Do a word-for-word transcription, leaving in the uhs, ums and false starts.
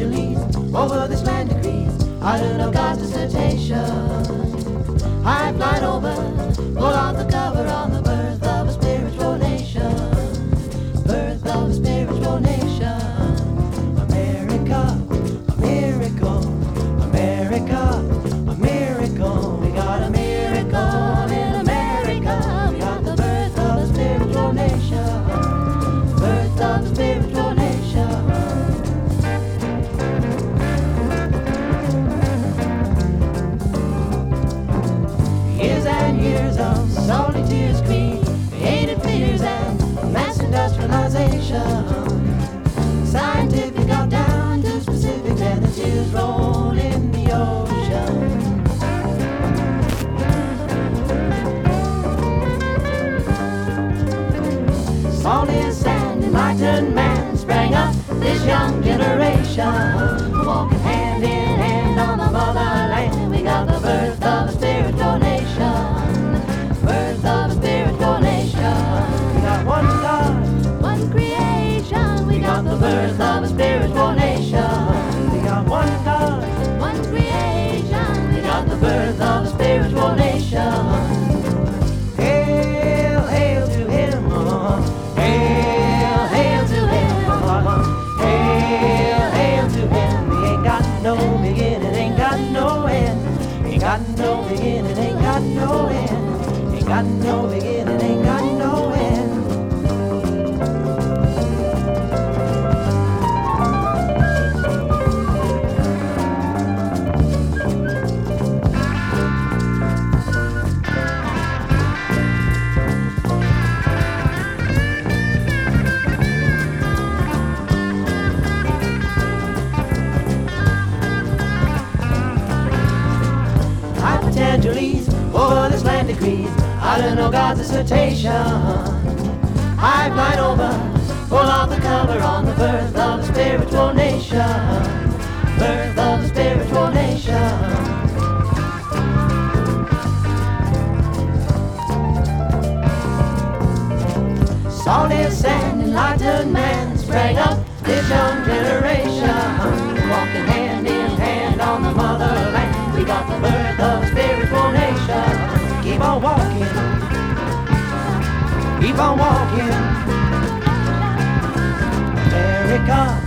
Angeles, over this land decrees, I don't know God's dissertation. High flight over, pull off the cover on the birth of a spiritual nation. Birth of a spiritual nation. America, a miracle. America, a miracle. We got a miracle in America. We got the birth of a spiritual nation. Birth of a spiritual nation. Years and years of salty tears, created fears and mass industrialization. Scientific got down to specifics and the tears roll in the ocean. Salty as sand, enlightened man sprang up this young generation. Walking hand in hand on the motherland, we got the birth of a spiritual nation. Birth of a spiritual nation. We got one God, one creation. We got the birth of a spiritual nation. We got one God, one creation. We got the birth of a spiritual nation. Hail, hail to him. uh, Hail, hail to him. uh, Hail, hail to him. He ain't got no beginning, ain't got no end. Ain't got no beginning, ain't got no end. Ain't got no beginning, ain't got no end. Angeles, over this land decrees, I don't know God's dissertation. High flight over, pull off the cover on the birth of a spiritual nation. Birth of a spiritual nation. Salty as sand, enlightened man sprang up this young generation. Walking hand in hand on the motherland, we got the birth of a spiritual nation. Keep on walking, keep on walking. America.